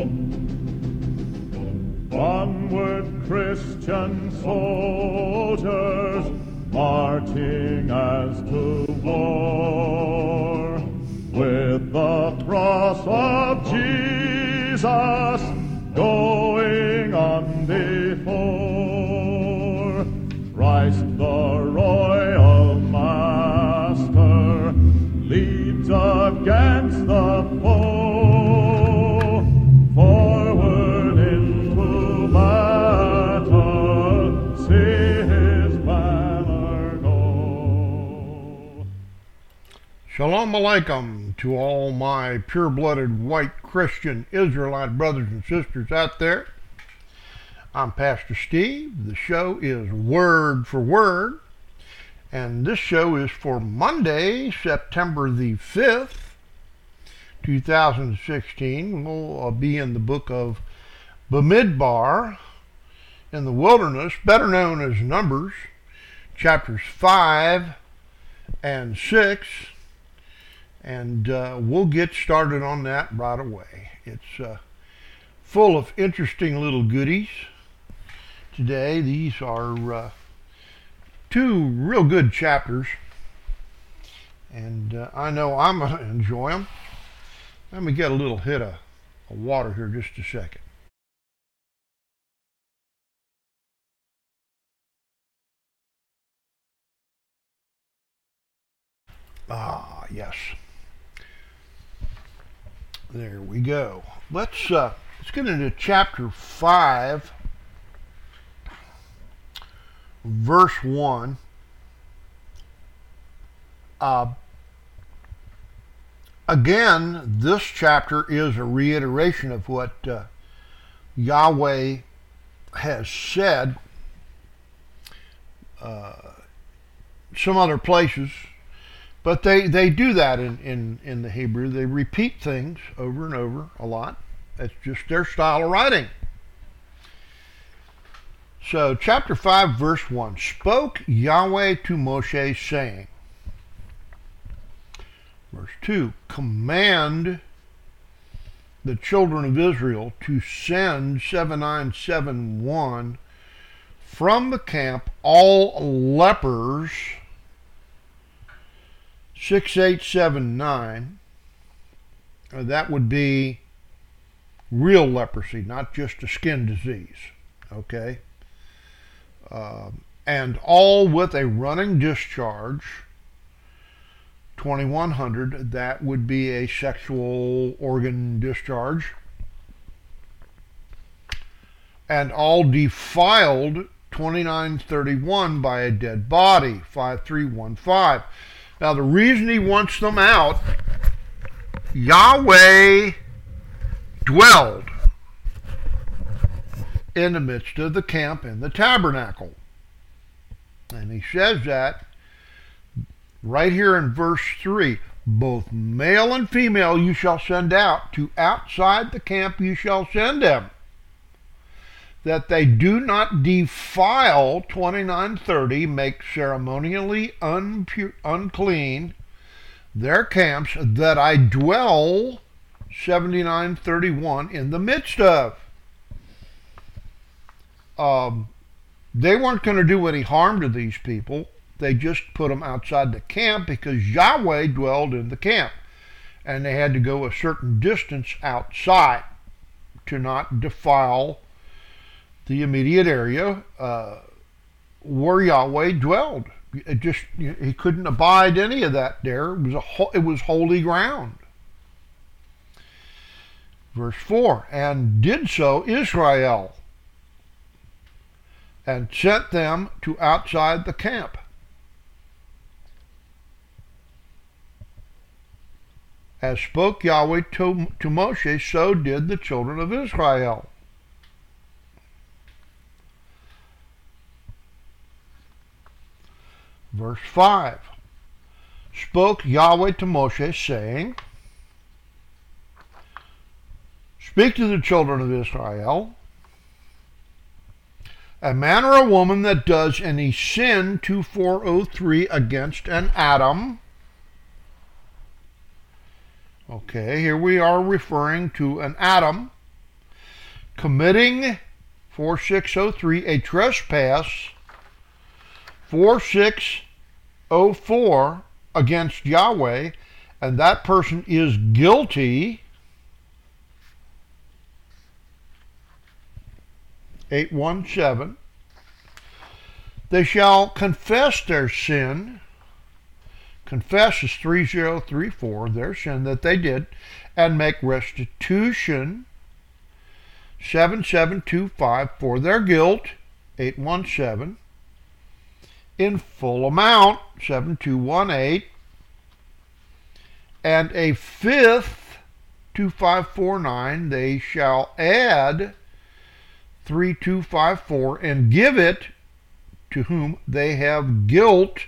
Onward, Christian soldiers, marching as to war, with the cross of Jesus going on before. Christ the royal master leads against the foe, forward into battle, see his banner go. Shalom Aleichem to all my pure-blooded white Christian Israelite brothers and sisters out there. I'm Pastor Steve. The show is Word for Word, and this show is for Monday, September the 5th, 2016. We'll be in the book of Bamidbar in the wilderness, better known as Numbers, chapters 5 and 6, and we'll get started on that right away. It's full of interesting little goodies. Today, these are two real good chapters, and I know I'm going to enjoy them. Let me get a little hit of water here just a second. Ah, yes. There we go. Let's get into chapter 5. Verse 1, again, this chapter is a reiteration of what Yahweh has said some other places, but they do that in the Hebrew. They repeat things over and over a lot. That's just their style of writing. So, chapter 5, verse 1, spoke Yahweh to Moshe, saying, verse 2, command the children of Israel to send 7971 from the camp all lepers, 6879, that would be real leprosy, not just a skin disease, okay? And all with a running discharge, 2100, that would be a sexual organ discharge, and all defiled, 2931, by a dead body, 5315. Now the reason he wants them out, Yahweh dwelled in the midst of the camp in the tabernacle. And he says that right here in verse 3, both male and female you shall send out, to outside the camp you shall send them, that they do not defile, 2930, make ceremonially unclean their camps that I dwell, 7931, in the midst of. They weren't going to do any harm to these people. They just put them outside the camp because Yahweh dwelled in the camp. And they had to go a certain distance outside to not defile the immediate area where Yahweh dwelled. He couldn't abide any of that there. It was holy ground. Verse 4, and did so Israel, and sent them to outside the camp. As spoke Yahweh to Moshe, so did the children of Israel. Verse 5, spoke Yahweh to Moshe, saying, speak to the children of Israel, a man or a woman that does any sin, 2403, against an Adam. Okay, here we are referring to an Adam committing 4603 a trespass 4604 against Yahweh, and that person is guilty, 817, they shall confess their sin. Confess is 3034, their sin that they did, and make restitution, 7725, for their guilt, 817, in full amount, 7218, and a fifth, 2549, they shall add 3254 and give it to whom they have guilt,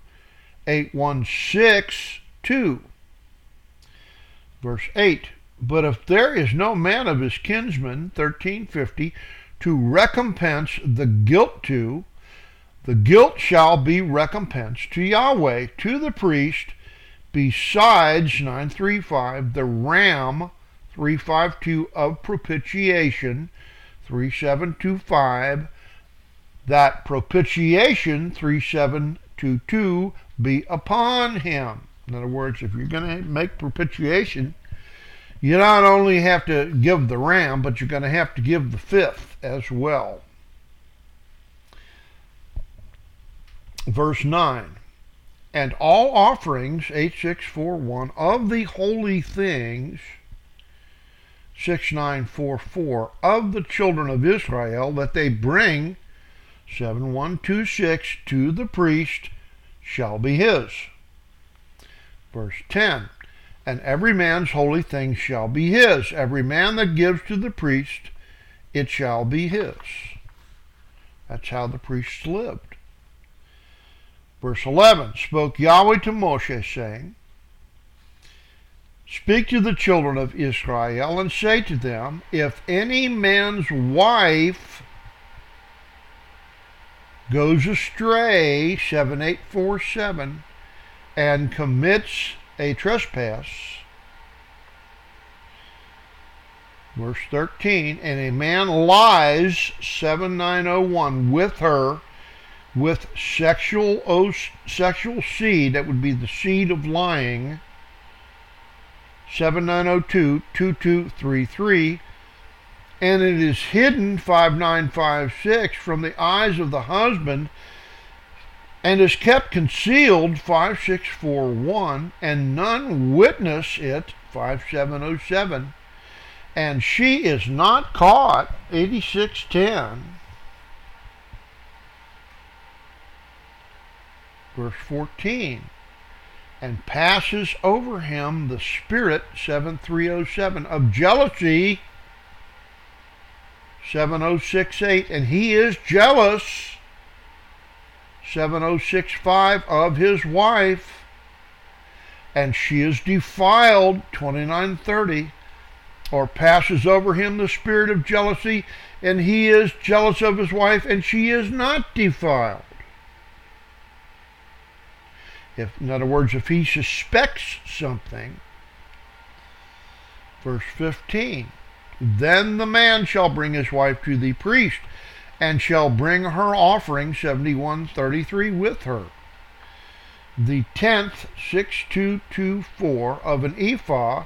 8162. Verse 8, but if there is no man of his kinsmen, 1350, to recompense the guilt to, the guilt shall be recompensed to Yahweh, to the priest, besides 935, the ram, 352 of propitiation, 3725, that propitiation, 3722, be upon him. In other words, if you're going to make propitiation, you not only have to give the ram, but you're going to have to give the fifth as well. Verse 9, and all offerings, 8641, of the holy things, 6944, of the children of Israel, that they bring, 7126, to the priest, shall be his. Verse 10, and every man's holy thing shall be his. Every man that gives to the priest, it shall be his. That's how the priests lived. Verse 11, spoke Yahweh to Moshe, saying, speak to the children of Israel, and say to them, if any man's wife goes astray, 7847, and commits a trespass, verse 13, and a man lies, 7901, with her, with sexual seed, that would be the seed of lying, 7902, 2233, and it is hidden, 5956, from the eyes of the husband, and is kept concealed, 5641, and none witness it, 5707, and she is not caught, 8610. Verse 14, and passes over him the spirit, 7307, of jealousy, 7068, and he is jealous, 7065, of his wife, and she is defiled, 2930, or passes over him the spirit of jealousy, and he is jealous of his wife, and she is not defiled. In other words, if he suspects something, verse 15, then the man shall bring his wife to the priest, and shall bring her offering, 7133, with her. The tenth, 6224, of an ephah,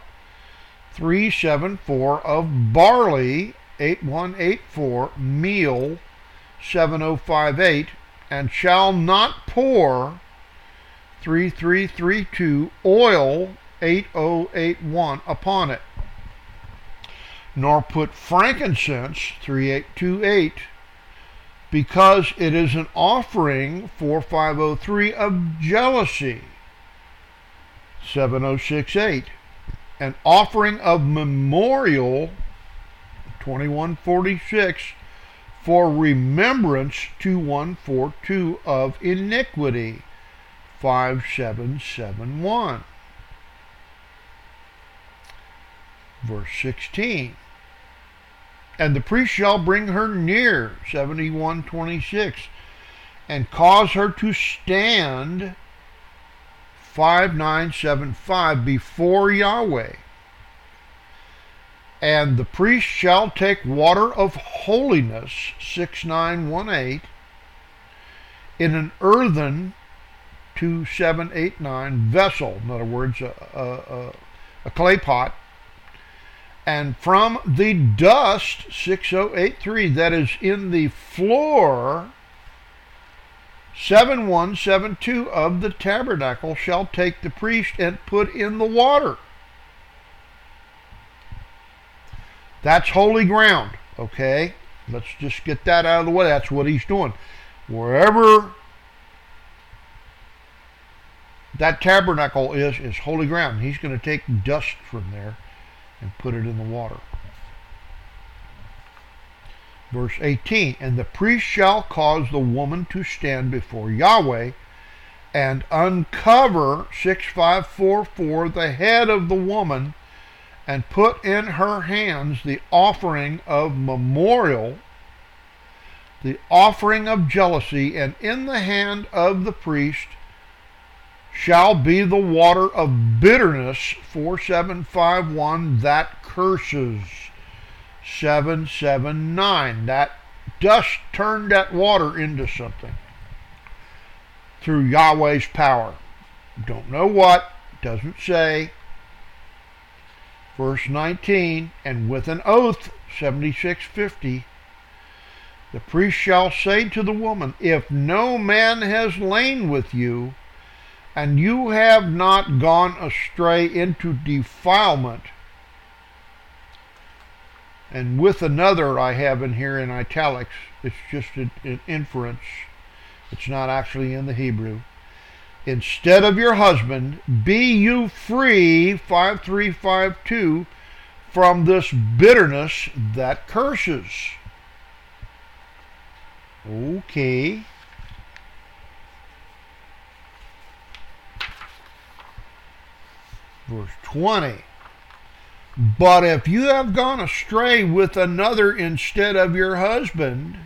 374, of barley, 8184, meal, 7058, and shall not pour, 3332, oil, 8081, upon it, nor put frankincense, 3828, because it is an offering, 4503, of jealousy, 7068, an offering of memorial, 2146, for remembrance, 2142, of iniquity, 5771. Verse 16, and the priest shall bring her near, 7126, and cause her to stand, 5975, before Yahweh, And the priest shall take water of holiness, 6918, in an earthen, 2789, vessel, in other words, a clay pot, and from the dust, 6083, that is in the floor, 7172 of the tabernacle, shall take the priest and put in the water. That's holy ground, okay? Let's just get that out of the way. That's what he's doing. Wherever that tabernacle is holy ground. He's going to take dust from there and put it in the water. Verse 18, and the priest shall cause the woman to stand before Yahweh and uncover, 6544, the head of the woman, and put in her hands the offering of memorial, the offering of jealousy, and in the hand of the priest shall be the water of bitterness, 4751, that curses, 779. That dust turned that water into something through Yahweh's power. Don't know what, doesn't say. Verse 19, and with an oath, 7650, the priest shall say to the woman, if no man has lain with you, and you have not gone astray into defilement, and with another I have in here in italics, it's just an inference, it's not actually in the Hebrew, instead of your husband, be you free, 5352, from this bitterness that curses. Okay. Verse 20, but if you have gone astray with another instead of your husband,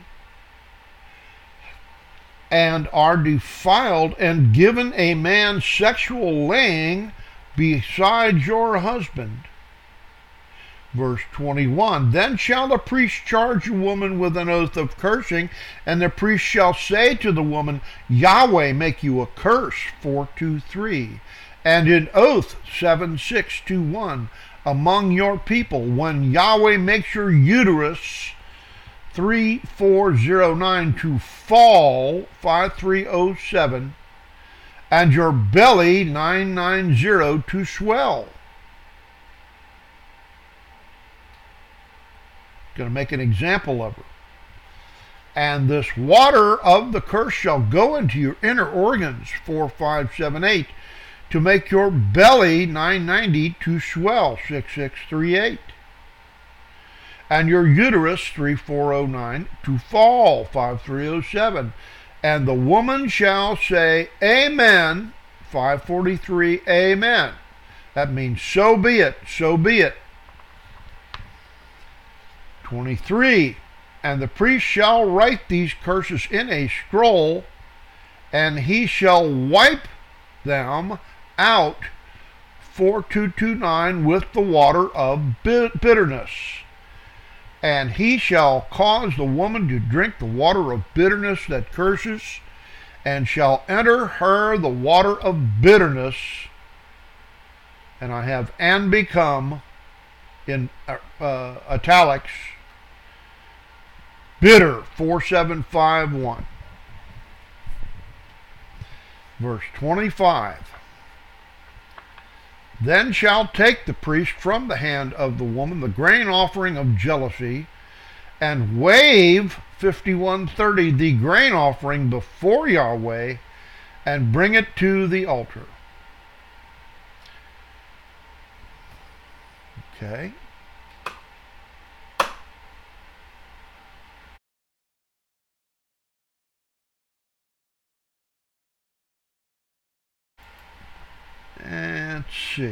and are defiled and given a man sexual laying besides your husband. Verse 21, then shall the priest charge a woman with an oath of cursing, and the priest shall say to the woman, Yahweh make you a curse, 423. And in oath, 7621, among your people, when Yahweh makes your uterus, 3409, to fall, 5307, and your belly, 990, to swell. Going to make an example of her. And this water of the curse shall go into your inner organs, 4578, to make your belly, 990, to swell, 6638. And your uterus, 3409, to fall, 5307. And the woman shall say, Amen, 543, Amen. That means, so be it, so be it. 23. And the priest shall write these curses in a scroll, and he shall wipe them out, 4229, with the water of bitterness. And he shall cause the woman to drink the water of bitterness that curses, and shall enter her the water of bitterness. And I have and become in italics, bitter, 4751. Verse 25. Then shall take the priest from the hand of the woman the grain offering of jealousy, and wave, 5130, the grain offering before Yahweh, and bring it to the altar. Okay. Let's see.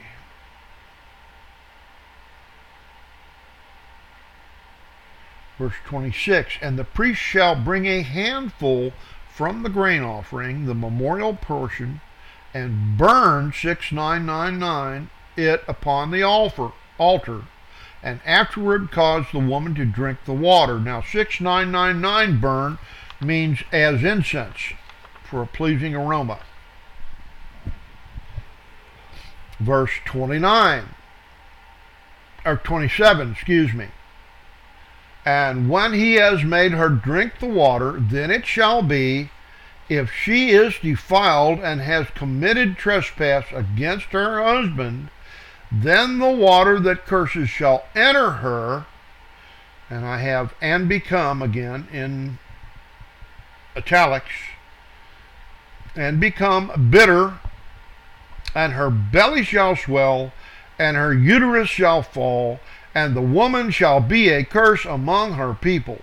Verse 26, and the priest shall bring a handful from the grain offering, the memorial portion, and burn, 6999, it upon the altar, and afterward cause the woman to drink the water. Now 6999 burn means as incense for a pleasing aroma. Verse 29, or 27, excuse me. And when he has made her drink the water, then it shall be, if she is defiled and has committed trespass against her husband, then the water that curses shall enter her, and I have and become again in italics, and become bitter, and her belly shall swell, and her uterus shall fall, and the woman shall be a curse among her people.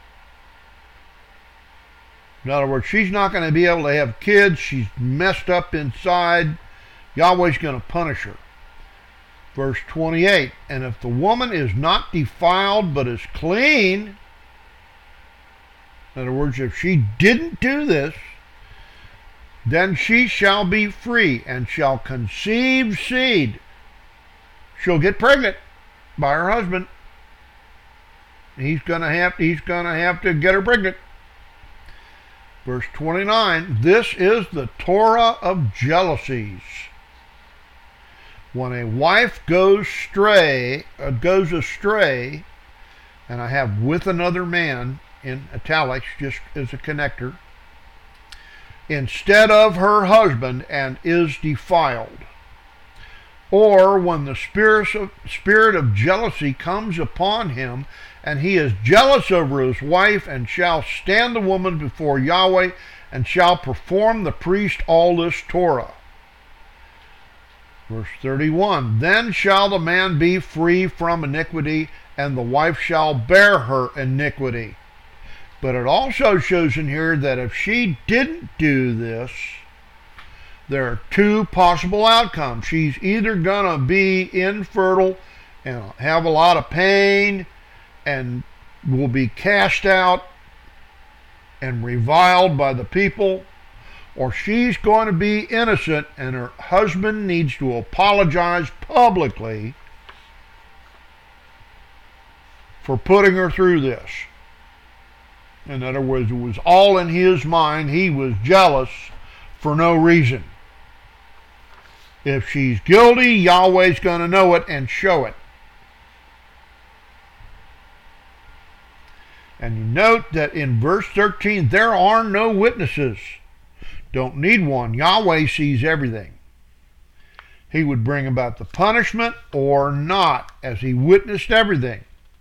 In other words, she's not going to be able to have kids. She's messed up inside. Yahweh's going to punish her. Verse 28, and if the woman is not defiled but is clean, in other words, if she didn't do this, then she shall be free and shall conceive seed. She'll get pregnant by her husband. He's gonna have to get her pregnant. Verse 29, this is the Torah of jealousies. When a wife goes astray, and I have with another man in italics just as a connector, instead of her husband, and is defiled. Or when the spirit of jealousy comes upon him, and he is jealous over his wife, and shall stand the woman before Yahweh, and shall perform the priest all this Torah. Verse 31, then shall the man be free from iniquity, and the wife shall bear her iniquity. But it also shows in here that if she didn't do this, there are two possible outcomes. She's either going to be infertile and have a lot of pain and will be cast out and reviled by the people, or she's going to be innocent and her husband needs to apologize publicly for putting her through this. In other words, it was all in his mind. He was jealous for no reason. If she's guilty, Yahweh's going to know it and show it. And you note that in verse 13, there are no witnesses. Don't need one. Yahweh sees everything. He would bring about the punishment or not, as he witnessed everything.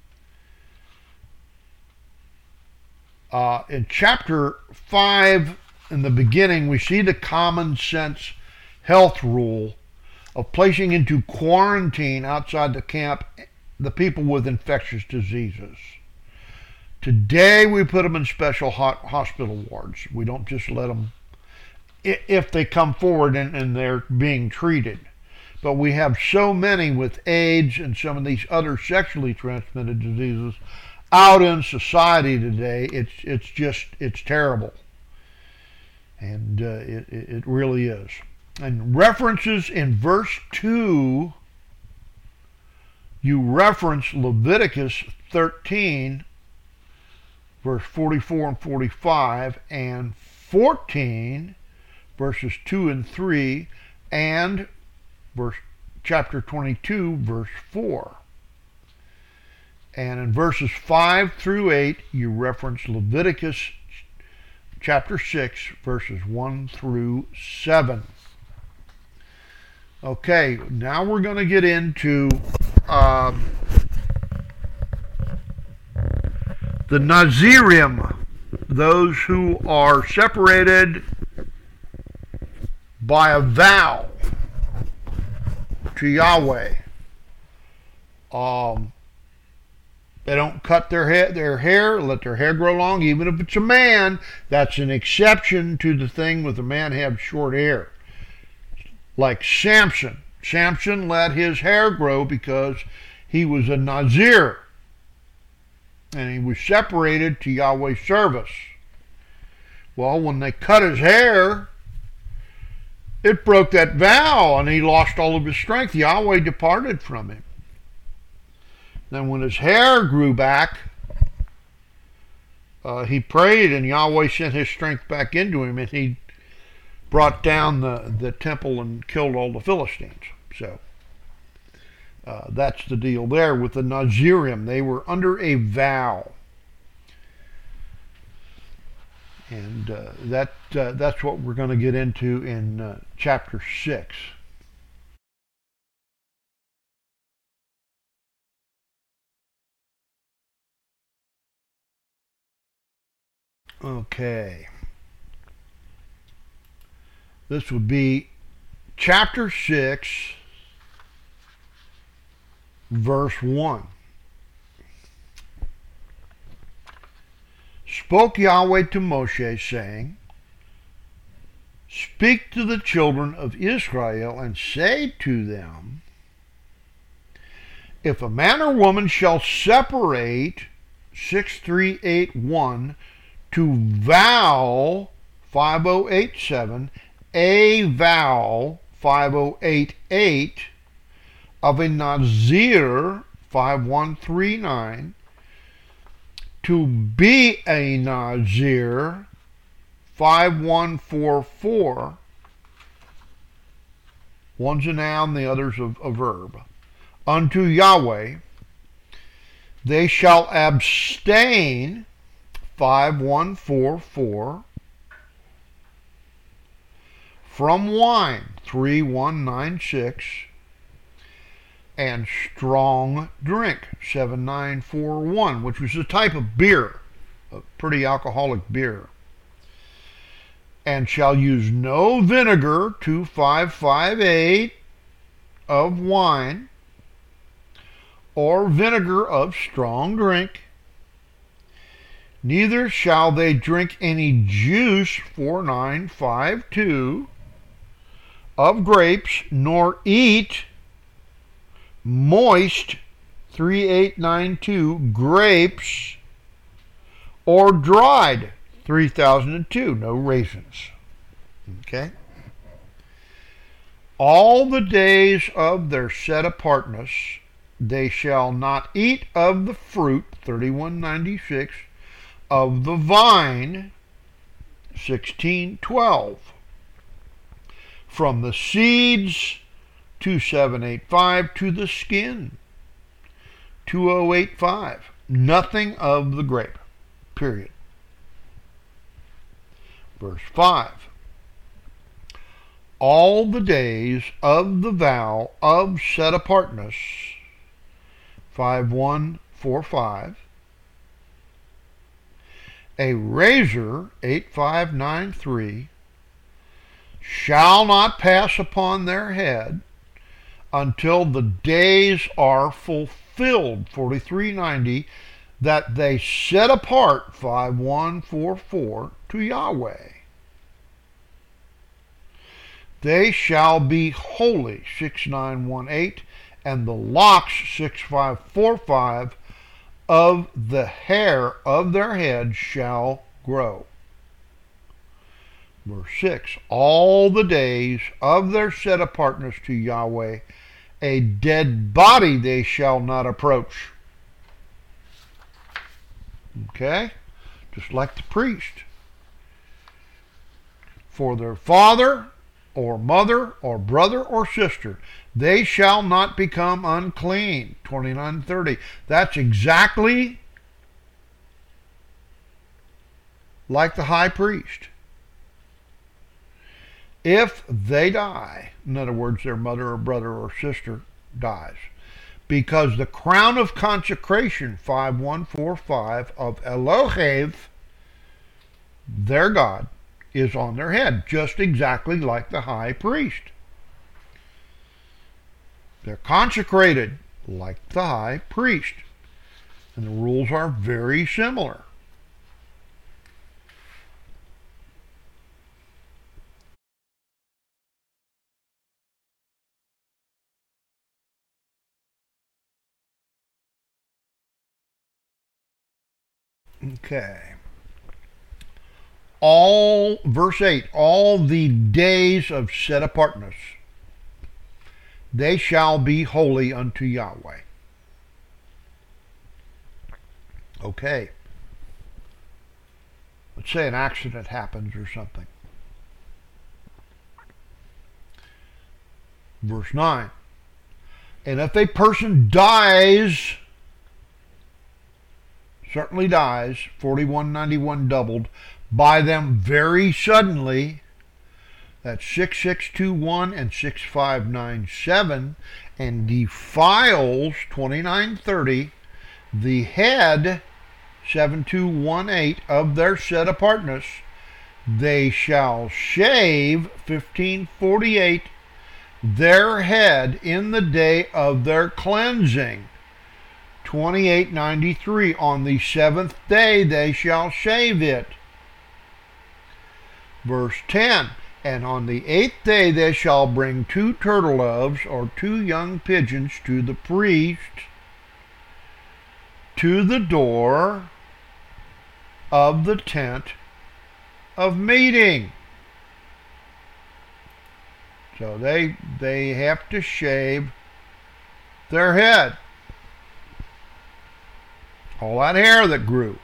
In chapter 5, in the beginning, we see the common sense health rule of placing into quarantine outside the camp the people with infectious diseases. Today, we put them in special hospital wards. We don't just let them, if they come forward and they're being treated. But we have so many with AIDS and some of these other sexually transmitted diseases out in society today. It's terrible. And it really is. And references in verse 2, you reference Leviticus 13, verse 44 and 45, and 14, verses 2 and 3, and chapter 22, verse 4. And in verses 5 through 8, you reference Leviticus chapter 6, verses 1 through 7. Okay, now we're going to get into the Nazirim, those who are separated by a vow to Yahweh. They don't cut their hair, let their hair grow long, even if it's a man. That's an exception to the thing with a man have short hair. Like Samson. Samson let his hair grow because he was a Nazir. And he was separated to Yahweh's service. Well, when they cut his hair, it broke that vow and he lost all of his strength. Yahweh departed from him. Then when his hair grew back, he prayed, and Yahweh sent his strength back into him, and he brought down the temple and killed all the Philistines. So that's the deal there with the Nazirim. They were under a vow. And that's what we're going to get into in chapter 6. Okay. This would be chapter 6, verse 1. Spoke Yahweh to Moshe, saying, Speak to the children of Israel, and say to them, If a man or woman shall separate 6381 to vow 5087, a vow 5088 of a Nazir 5139, to be a Nazir 5144, one's a noun, the other's a verb, unto Yahweh, they shall abstain 5144 from wine 3196 and strong drink 7941, which was a type of beer, a pretty alcoholic beer, and shall use no vinegar 2558 of wine or vinegar of strong drink, neither shall they drink any juice 4952 of grapes, nor eat moist 3892 grapes, or dried 3002, no raisins. Okay? All the days of their set apartness they shall not eat of the fruit 3196 of the vine 1612, from the seeds 2785 to the skin 2085, nothing of the grape, period. Verse 5, all the days of the vow of set apartness 5145, a razor 8593 shall not pass upon their head until the days are fulfilled 4390 that they set apart 5144 to Yahweh. They shall be holy 6918, and the locks 6545 of the hair of their head shall grow. Verse 6, all the days of their set apartness to Yahweh, a dead body they shall not approach. Okay? Just like the priest. For their father or mother or brother or sister, they shall not become unclean. 29:30. That's exactly like the high priest. If they die, in other words, their mother or brother or sister dies, because the crown of consecration 5145 of Elohev, their God, is on their head, just exactly like the high priest. They're consecrated like the high priest, and the rules are very similar. Okay. Verse 8, all the days of set apartness, they shall be holy unto Yahweh. Okay. Let's say an accident happens or something. Verse 9. And if a person dies, certainly dies, 4191 doubled, by them very suddenly, that's 6621 and 6597, and defiles, 2930, the head, 7218, of their set apartness, they shall shave, 1548, their head in the day of their cleansing, 2893. On the seventh day they shall shave it. Verse 10. And on the eighth day they shall bring 2 turtle doves or 2 young pigeons to the priest to the door of the tent of meeting. So they have to shave their head. All that hair that grew.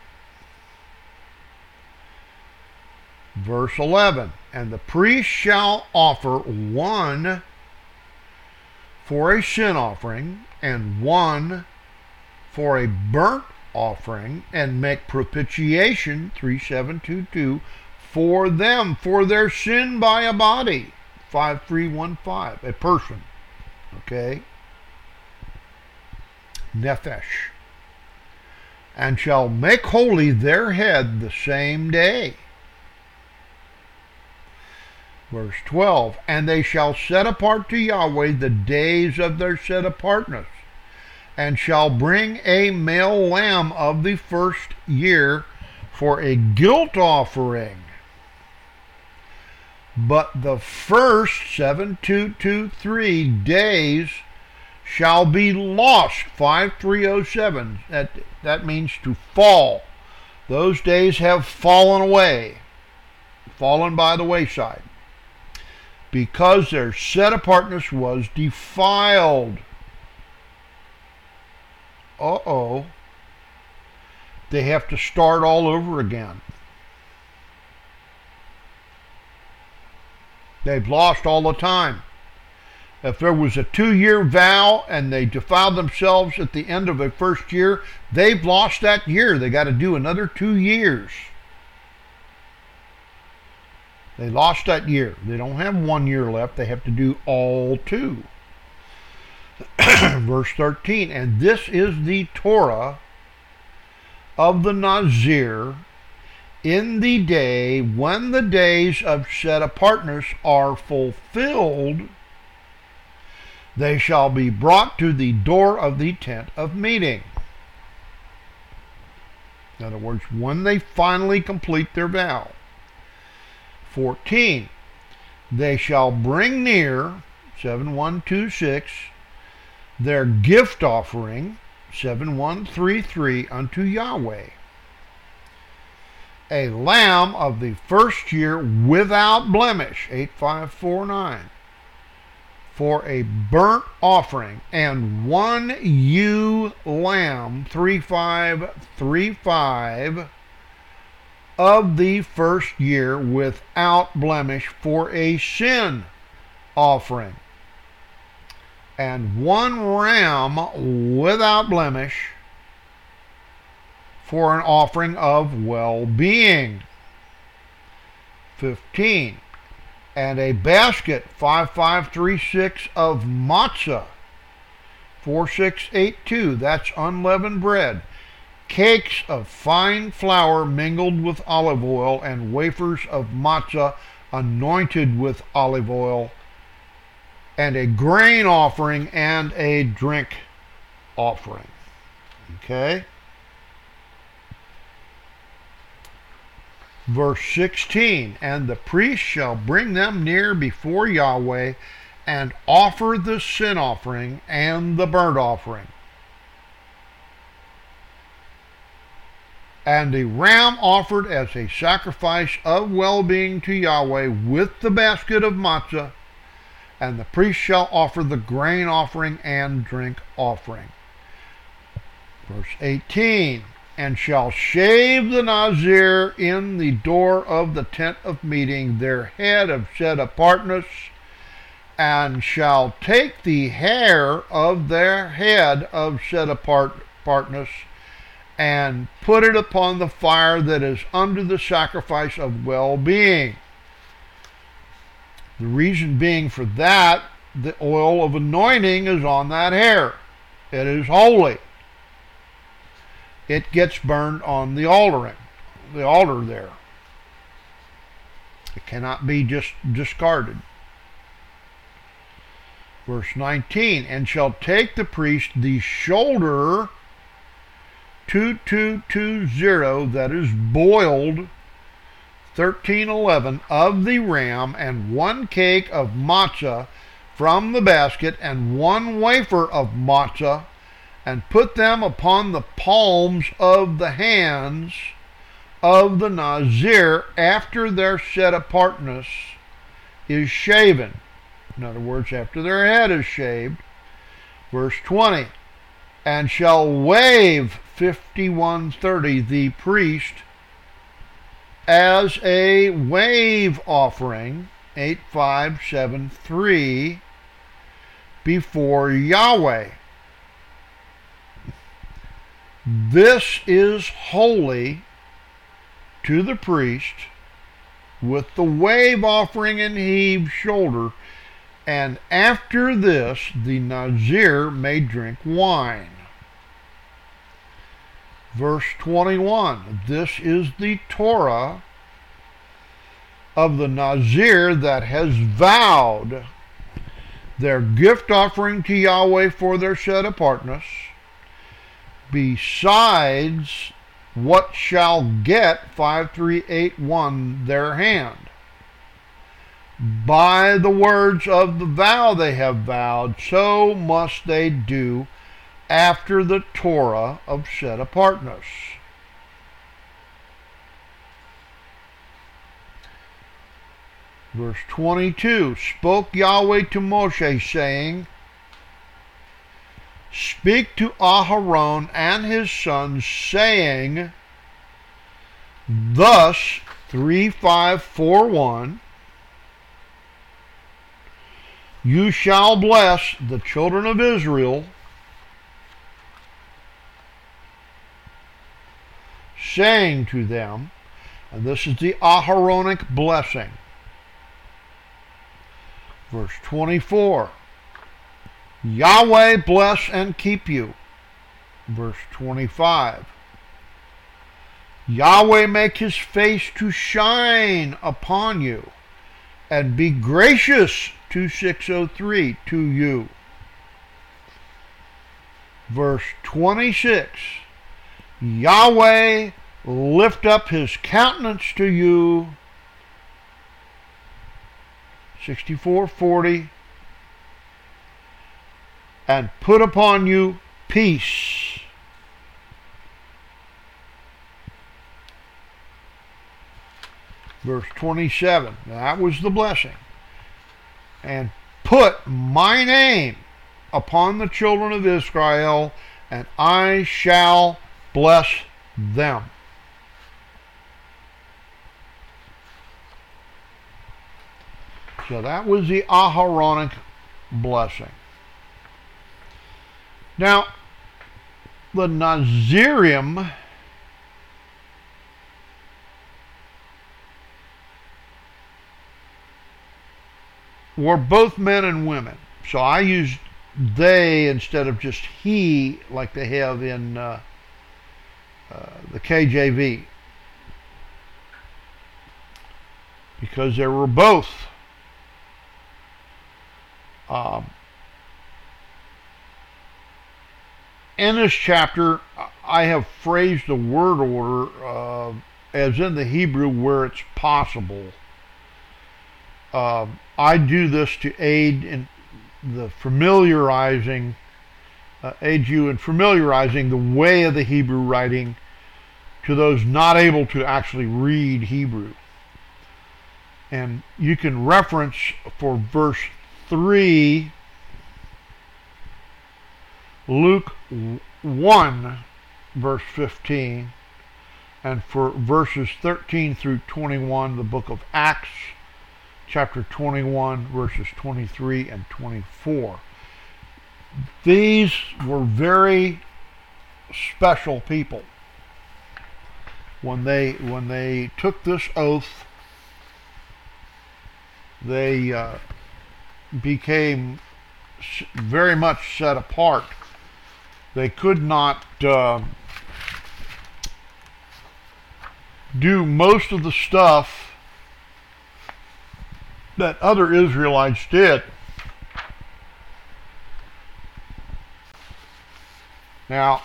Verse 11. And the priest shall offer 1 for a sin offering, and 1 for a burnt offering, and make propitiation, 3722, for them, for their sin by a body, 5315, a person. Okay? Nephesh. And shall make holy their head the same day. Verse 12. And they shall set apart to Yahweh the days of their set apartness, and shall bring a male lamb of the first year for a guilt offering. But the first 7223 days shall be lost, 5307. That means to fall. Those days have fallen away, fallen by the wayside, because their set apartness was defiled. They have to start all over again. They've lost all the time. If there was a 2-year vow and they defiled themselves at the end of a first year, they've lost that year. They got to do another 2 years. They lost that year. They don't have 1 year left. They have to do all 2. Verse 13. And this is the Torah of the Nazir in the day when the days of set apartness are fulfilled. They shall be brought to the door of the tent of meeting. In other words, when they finally complete their vow. 14. They shall bring near, 7126, their gift offering, 7133, unto Yahweh, a lamb of the first year without blemish, 8549, for a burnt offering, and 1 ewe lamb, 3535, of the first year without blemish for a sin offering, and 1 ram without blemish for an offering of well-being. 15. And a basket, 5536, of matzah, 4682, that's unleavened bread, cakes of fine flour mingled with olive oil, and wafers of matzah anointed with olive oil, and a grain offering and a drink offering. Okay? Verse 16. And the priest shall bring them near before Yahweh, and offer the sin offering and the burnt offering. And the ram offered as a sacrifice of well-being to Yahweh with the basket of matzah, and the priest shall offer the grain offering and drink offering. Verse 18. and shall shave the Nazir in the door of the tent of meeting, their head of set apartness, and shall take the hair of their head of set apartness, and put it upon the fire that is under the sacrifice of well-being. The reason being for that, the oil of anointing is on that hair. It is holy. It gets burned on the altar there. It cannot be just discarded. Verse 19, and shall take the priest the shoulder 2220 that is boiled 1311 of the ram, and 1 cake of matzah from the basket, and 1 wafer of matzah, and put them upon the palms of the hands of the Nazir after their set apartness is shaven. In other words, after their head is shaved. Verse 20, and shall wave 5130 the priest as a wave offering 8573 before Yahweh. This is holy to the priest, with the wave offering and heaved shoulder, and after this the Nazir may drink wine. Verse 21, this is the Torah of the Nazir that has vowed their gift offering to Yahweh for their set apartness, besides what shall get 5381 their hand. By the words of the vow they have vowed, so must they do after the Torah of set apartness. Verse 22, spoke Yahweh to Moshe, saying, speak to Aharon and his sons, saying, thus 3541, you shall bless the children of Israel, saying to them, and this is the Aharonic blessing. Verse 24, Yahweh bless and keep you. Verse 25, Yahweh make his face to shine upon you, and be gracious to 603 to you. Verse 26, Yahweh lift up his countenance to you. 64:40, and put upon you peace. Verse 27, that was the blessing. And put my name upon the children of Israel, and I shall bless them. So that was the Aharonic blessing. Now, the Nazirim were both men and women. So I used they instead of just he, like they have in the KJV, because there were both. In this chapter, I have phrased the word order as in the Hebrew where it's possible. I do this to aid in the familiarizing, aid you in familiarizing the way of the Hebrew writing to those not able to actually read Hebrew. And you can reference for verse 3, Luke 1, verse 15, and for verses 13 through 21, the book of Acts, chapter 21, verses 23 and 24. These were very special people. When they took this oath, they became very much set apart. They could not do most of the stuff that other Israelites did. Now,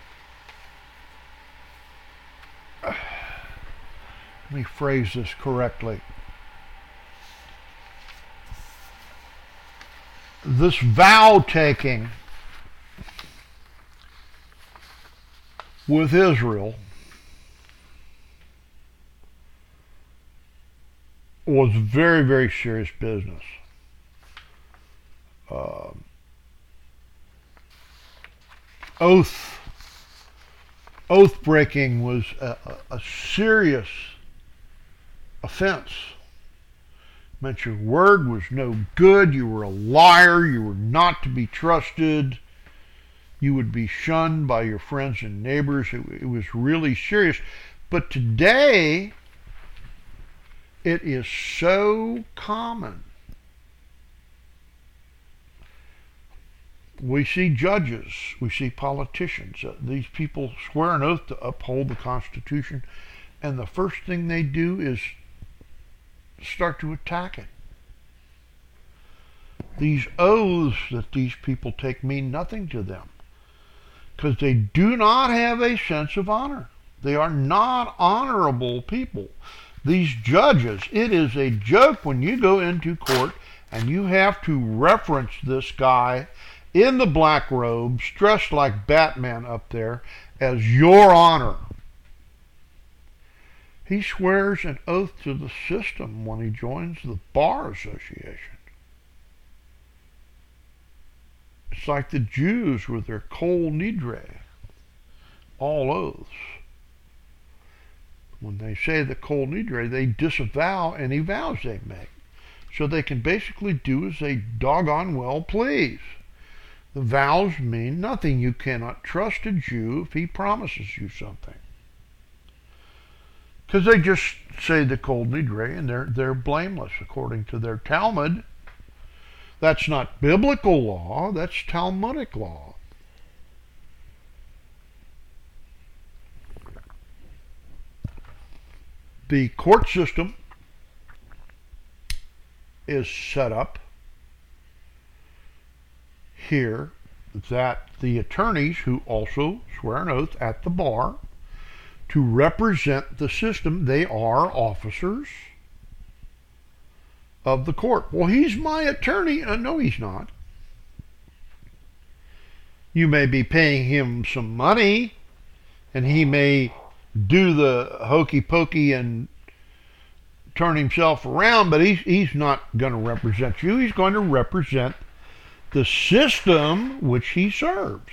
let me phrase this correctly. This vow taking with Israel was very, very serious business. Oath breaking was a serious offense. It meant your word was no good. You were a liar. You were not to be trusted. You would be shunned by your friends and neighbors. It was really serious. But today, it is so common. We see judges, we see politicians. These people swear an oath to uphold the Constitution, and the first thing they do is start to attack it. These oaths that these people take mean nothing to them, because they do not have a sense of honor. They are not honorable people. These judges, it is a joke when you go into court and you have to reference this guy in the black robes, dressed like Batman up there, as your honor. He swears an oath to the system when he joins the Bar Association. It's like the Jews with their Kol Nidre, all oaths. When they say the Kol Nidre, they disavow any vows they make. So they can basically do as they doggone well please. The vows mean nothing. You cannot trust a Jew if he promises you something. Because they just say the Kol Nidre and they're blameless according to their Talmud. That's not biblical law, that's Talmudic law. The court system is set up here that the attorneys, who also swear an oath at the bar to represent the system, they are officers of the court. Well, he's my attorney. No, he's not. You may be paying him some money, and he may do the hokey pokey and turn himself around, but he's not going to represent you. He's going to represent the system which he serves.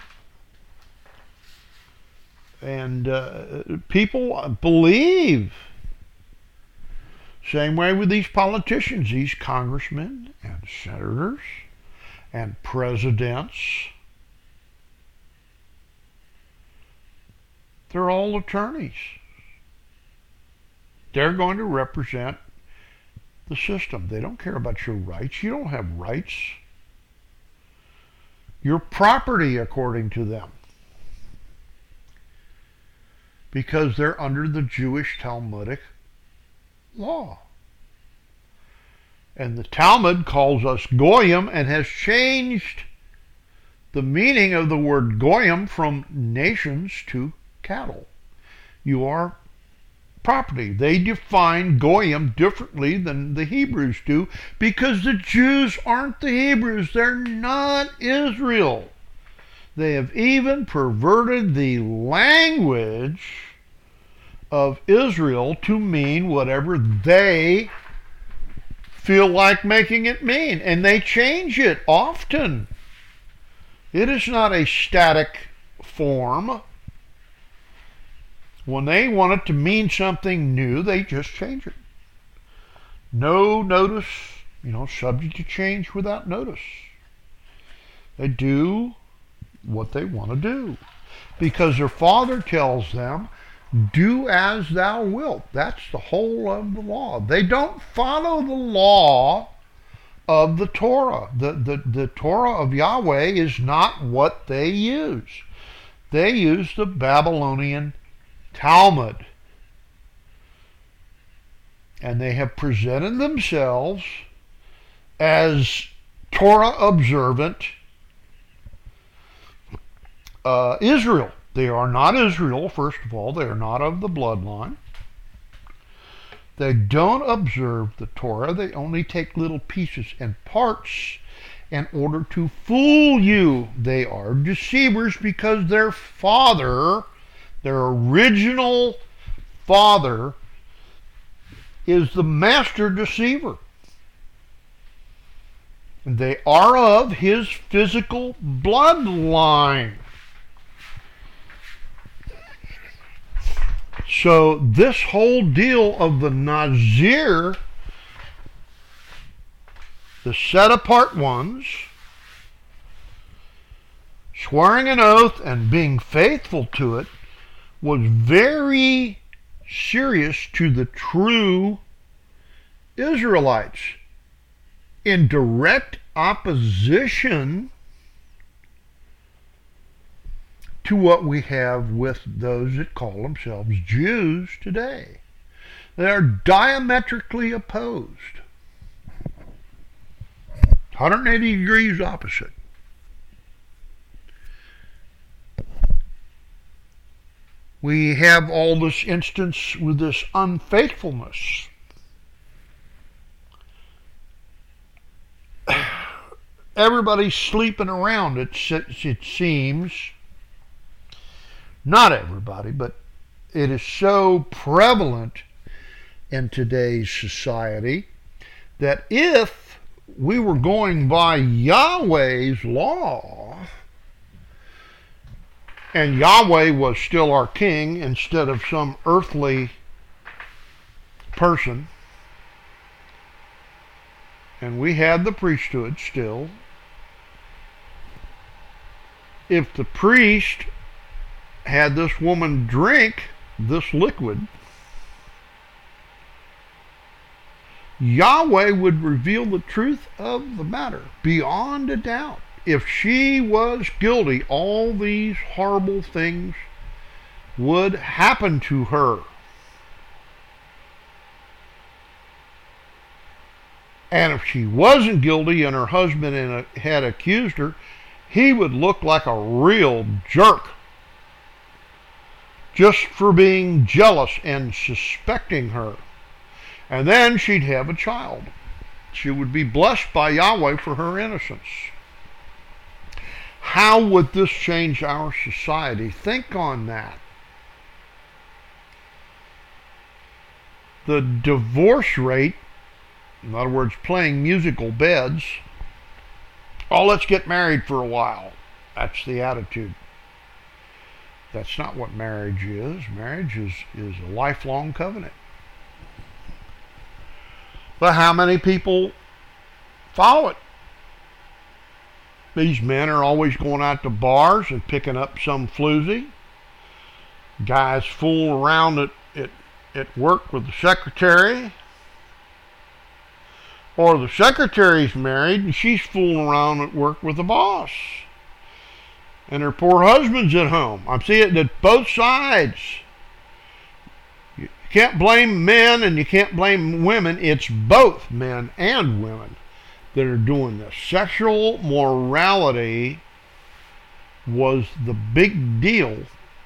And people believe, same way with these politicians, these congressmen and senators and presidents. They're all attorneys. They're going to represent the system. They don't care about your rights. You don't have rights. You're property according to them, because they're under the Jewish Talmudic law. And the Talmud calls us goyim and has changed the meaning of the word goyim from nations to cattle. You are property. They define goyim differently than the Hebrews do, because the Jews aren't the Hebrews. They're not Israel. They have even perverted the language of Israel to mean whatever they feel like making it mean, and they change it often. It is not a static form. When they want it to mean something new, they just change it. No notice, subject to change without notice. They do what they want to do because their father tells them, do as thou wilt. That's the whole of the law. They don't follow the law of the Torah. The Torah of Yahweh is not what they use. They use the Babylonian Talmud. And they have presented themselves as Torah observant Israel. They are not Israel, first of all. They are not of the bloodline. They don't observe the Torah. They only take little pieces and parts in order to fool you. They are deceivers because their father, their original father, is the master deceiver. And they are of his physical bloodline. So this whole deal of the Nazir, the set apart ones, swearing an oath and being faithful to it, was very serious to the true Israelites, in direct opposition to what we have with those that call themselves Jews today. They are diametrically opposed. 180 degrees opposite. We have all this instance with this unfaithfulness. Everybody's sleeping around, it seems. Not everybody, but it is so prevalent in today's society that if we were going by Yahweh's law, and Yahweh was still our king instead of some earthly person, and we had the priesthood still, if the priest had this woman drink this liquid, Yahweh would reveal the truth of the matter beyond a doubt. If she was guilty, all these horrible things would happen to her. And if she wasn't guilty and her husband had accused her, he would look like a real jerk, just for being jealous and suspecting her. And then she'd have a child. She would be blessed by Yahweh for her innocence. How would this change our society? Think on that. The divorce rate, in other words, playing musical beds, oh, let's get married for a while. That's the attitude. That's not what marriage is. Marriage is a lifelong covenant. But how many people follow it? These men are always going out to bars and picking up some floozy. Guys fool around at work with the secretary. Or the secretary's married and she's fooling around at work with the boss. And her poor husband's at home. I'm seeing it at both sides. You can't blame men and you can't blame women. It's both men and women that are doing this. Sexual morality was the big deal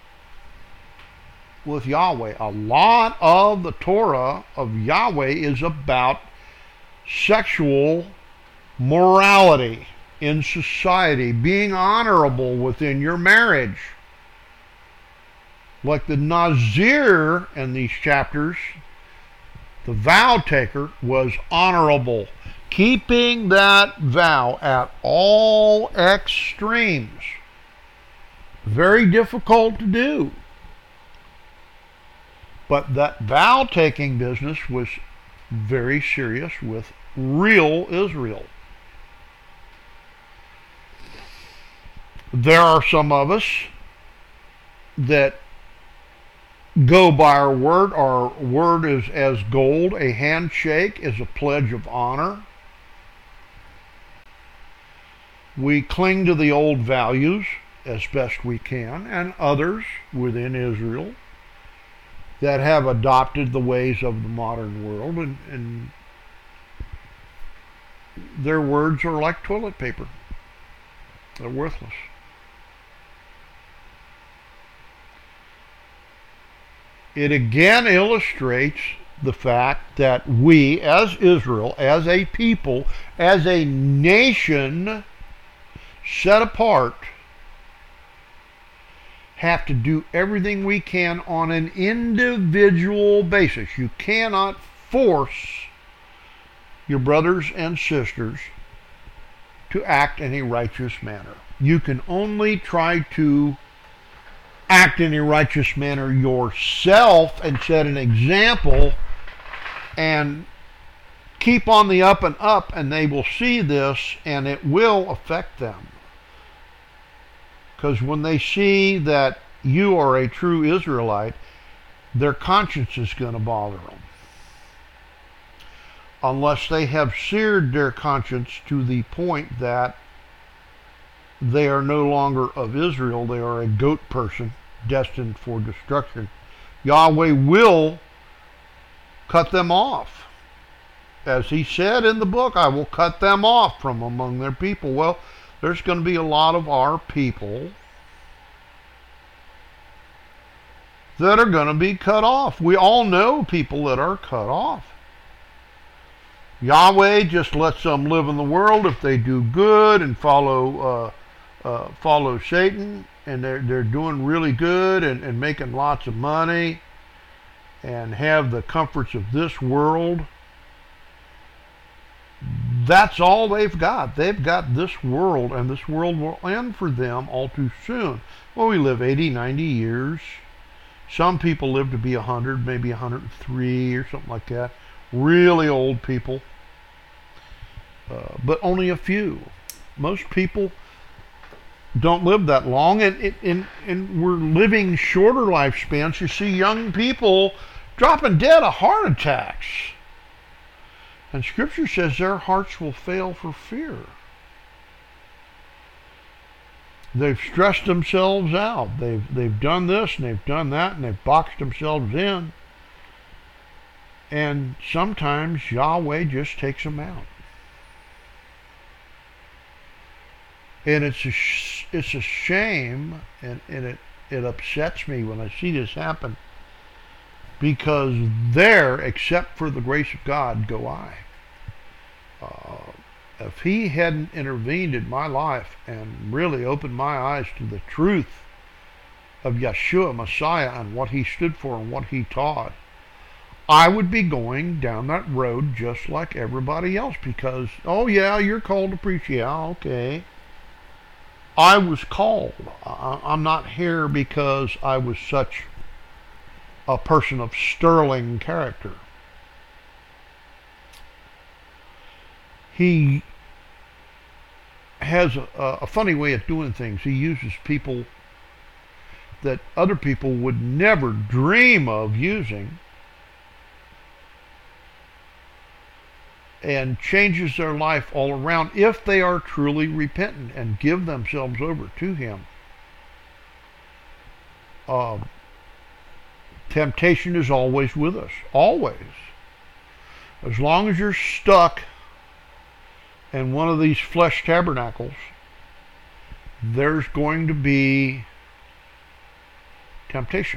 with Yahweh. A lot of the Torah of Yahweh is about sexual morality in society, being honorable within your marriage. Like the Nazir in these chapters, the vow taker was honorable, keeping that vow at all extremes. Very difficult to do. But that vow-taking business was very serious with real Israel. There are some of us that go by our word. Our word is as gold. A handshake is a pledge of honor. We cling to the old values as best we can, and others within Israel that have adopted the ways of the modern world, and their words are like toilet paper. They're worthless. It again illustrates the fact that we, as Israel, as a people, as a nation set apart, have to do everything we can on an individual basis. You cannot force your brothers and sisters to act in a righteous manner. You can only try to act in a righteous manner yourself and set an example and keep on the up and up, and they will see this and it will affect them. Because when they see that you are a true Israelite, their conscience is going to bother them. Unless they have seared their conscience to the point that they are no longer of Israel, they are a goat person destined for destruction, Yahweh will cut them off. As he said in the book, I will cut them off from among their people. Well, there's going to be a lot of our people that are going to be cut off. We all know people that are cut off. Yahweh just lets them live in the world if they do good and follow Satan, and they're doing really good and making lots of money and have the comforts of this world. That's all they've got. They've got this world, and this world will end for them all too soon. Well, we live 80, 90 years. Some people live to be 100, maybe 103 or something like that. Really old people. But only a few. Most people don't live that long, and we're living shorter lifespans. You see young people dropping dead of heart attacks. And Scripture says their hearts will fail for fear. They've stressed themselves out. They've done this and they've done that, and they've boxed themselves in. And sometimes Yahweh just takes them out. And it's a shame, and it upsets me when I see this happen, because there, except for the grace of God, go I. If he hadn't intervened in my life and really opened my eyes to the truth of Yeshua, Messiah, and what he stood for and what he taught, I would be going down that road just like everybody else, because, oh yeah, you're called to preach. Yeah, okay. I was called. I'm not here because I was such a person of sterling character. He has a funny way of doing things. He uses people that other people would never dream of using, and changes their life all around if they are truly repentant and give themselves over to him. Temptation is always with us. Always. As long as you're stuck in one of these flesh tabernacles, there's going to be temptation.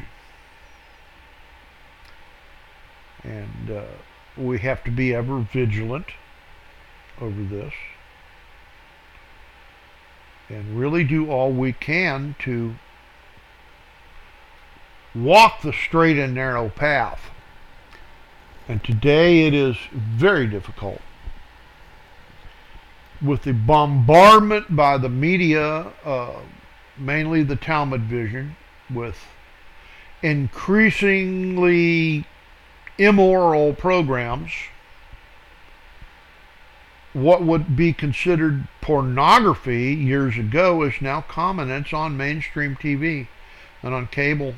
And we have to be ever vigilant over this and really do all we can to walk the straight and narrow path. And today it is very difficult. With the bombardment by the media, mainly the Talmud Vision, with increasingly immoral programs. What would be considered pornography years ago is now common. It's on mainstream TV and on cable.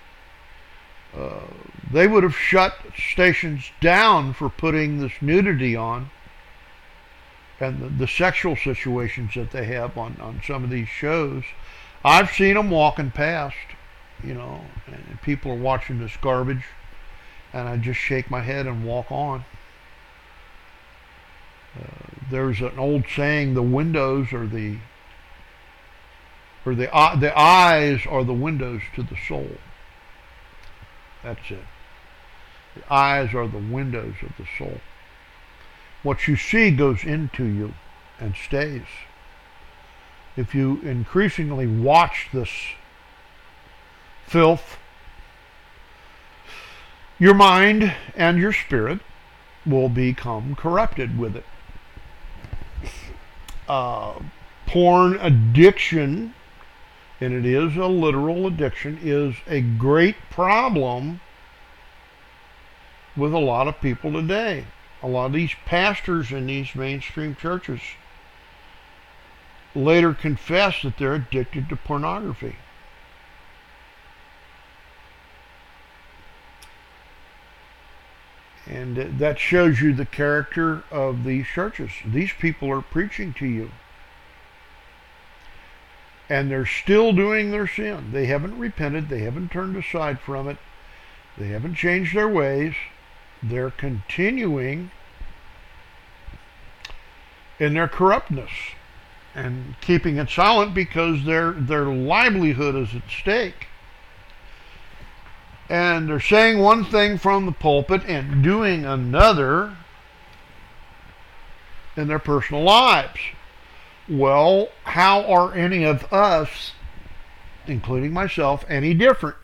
They would have shut stations down for putting this nudity on, and the sexual situations that they have on some of these shows. I've seen them walking past, and people are watching this garbage, and I just shake my head and walk on. There's an old saying: the windows are the eyes are the windows to the soul. That's it. The eyes are the windows of the soul. What you see goes into you and stays. If you increasingly watch this filth, your mind and your spirit will become corrupted with it. Porn addiction, and it is a literal addiction, is a great problem with a lot of people today. A lot of these pastors in these mainstream churches later confess that they're addicted to pornography. And that shows you the character of these churches. These people are preaching to you. And they're still doing their sin. They haven't repented. They haven't turned aside from it. They haven't changed their ways. They're continuing in their corruptness and keeping it silent because their livelihood is at stake. And they're saying one thing from the pulpit and doing another in their personal lives. Well, how are any of us, including myself, any different?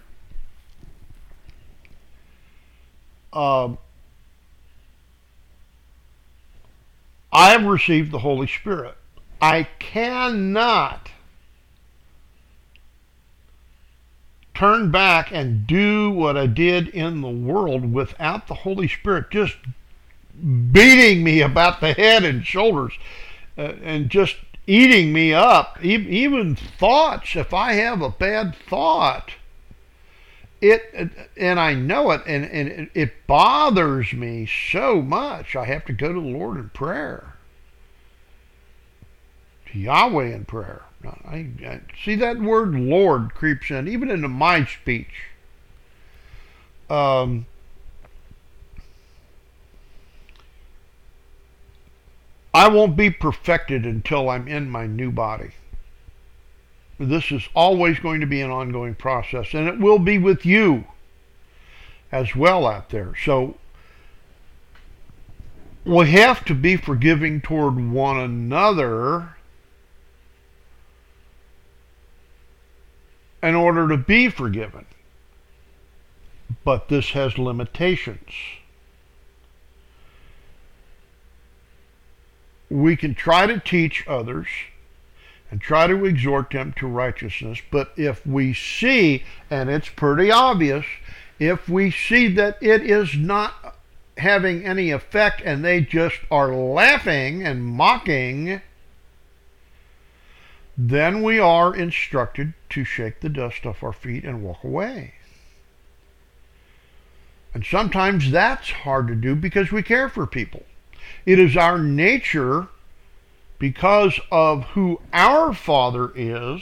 I have received the Holy Spirit. I cannot turn back and do what I did in the world without the Holy Spirit just beating me about the head and shoulders and just eating me up. Even thoughts, if I have a bad thought, and I know it, and it bothers me so much, I have to go to the Lord in prayer, to Yahweh in prayer. I see that word Lord creeps in, even into my speech. I won't be perfected until I'm in my new body. This is always going to be an ongoing process, and it will be with you as well out there. So we have to be forgiving toward one another in order to be forgiven. But this has limitations. We can try to teach others and try to exhort them to righteousness, but if we see, and it's pretty obvious, if we see that it is not having any effect and they just are laughing and mocking, then we are instructed to shake the dust off our feet and walk away. And sometimes that's hard to do because we care for people. It is our nature, because of who our Father is,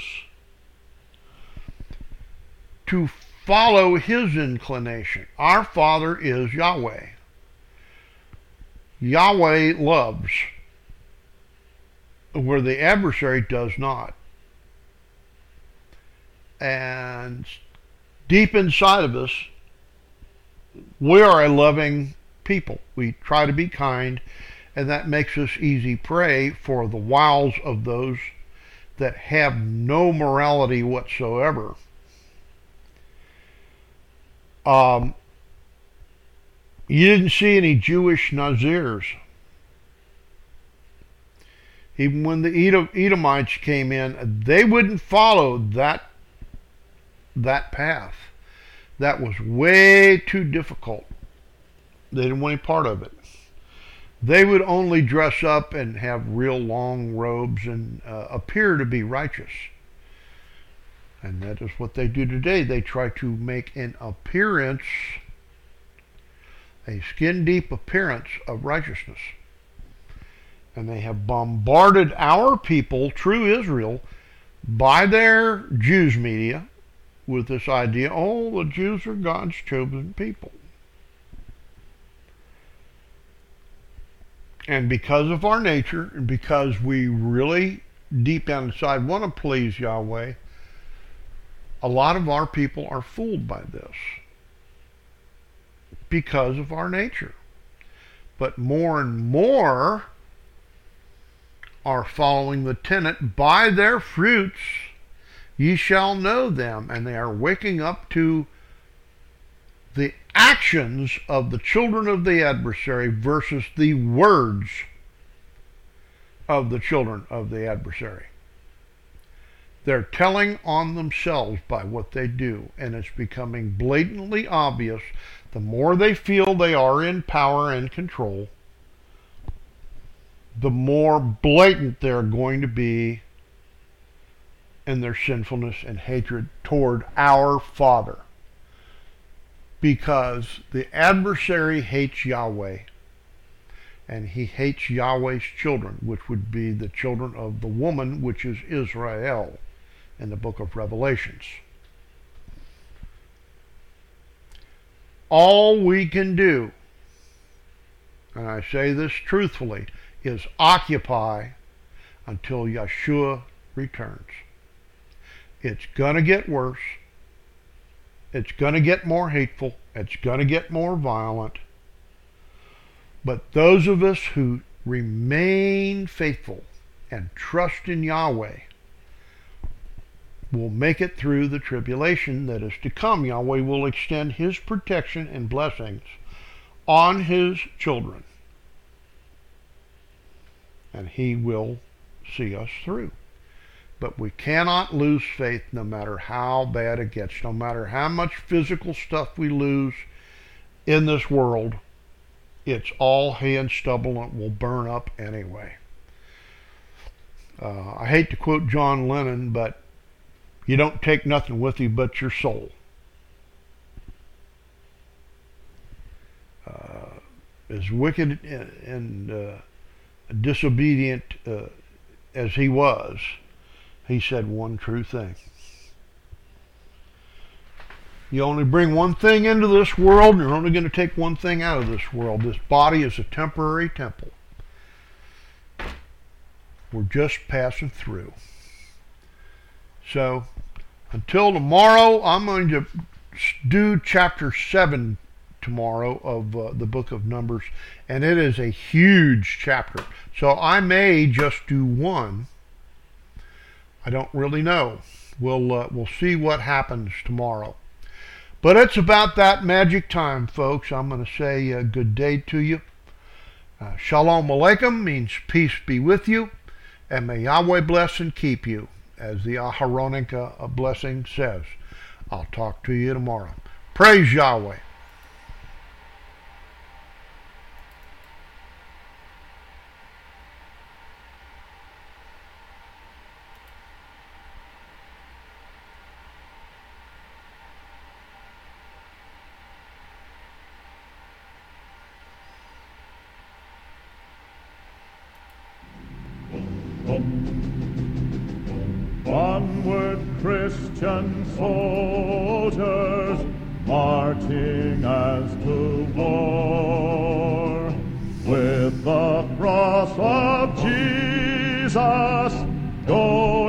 to follow His inclination. Our Father is Yahweh. Yahweh loves, where the adversary does not. And deep inside of us, we are a loving people. We try to be kind, and that makes us easy prey for the wiles of those that have no morality whatsoever. You didn't see any Jewish Nazirs. Even when the Edomites came in, they wouldn't follow that path. That was way too difficult. They didn't want any part of it. They would only dress up and have real long robes and appear to be righteous. And that is what they do today. They try to make an appearance, a skin-deep appearance of righteousness. And they have bombarded our people, true Israel, by their Jews media with this idea, oh, the Jews are God's chosen people. And because of our nature, and because we really deep down inside want to please Yahweh, a lot of our people are fooled by this because of our nature. But more and more are following the tenet, by their fruits ye shall know them. And they are waking up to the actions of the children of the adversary versus the words of the children of the adversary. They're telling on themselves by what they do, and it's becoming blatantly obvious. The more they feel they are in power and control, the more blatant they're going to be in their sinfulness and hatred toward our Father. Because the adversary hates Yahweh, and he hates Yahweh's children, which would be the children of the woman, which is Israel in the book of Revelations. All we can do, and I say this truthfully, is occupy until Yeshua returns. It's going to get worse. It's going to get more hateful. It's going to get more violent. But those of us who remain faithful and trust in Yahweh will make it through the tribulation that is to come. Yahweh will extend his protection and blessings on his children. And he will see us through. But we cannot lose faith no matter how bad it gets, no matter how much physical stuff we lose in this world. It's all hay and stubble, and it will burn up anyway. I hate to quote John Lennon, but you don't take nothing with you but your soul. As wicked and disobedient as he was, he said one true thing. You only bring one thing into this world, and you're only going to take one thing out of this world. This body is a temporary temple. We're just passing through. So, until tomorrow, I'm going to do chapter 7 tomorrow of the book of Numbers, and it is a huge chapter. So I may just do one. I don't really know. We'll see what happens tomorrow. But it's about that magic time, folks. I'm going to say good day to you. Shalom Aleichem means peace be with you, and may Yahweh bless and keep you, as the Aharonic blessing says. I'll talk to you tomorrow. Praise Yahweh. Onward, Christian soldiers, marching as to war, with the cross of Jesus, go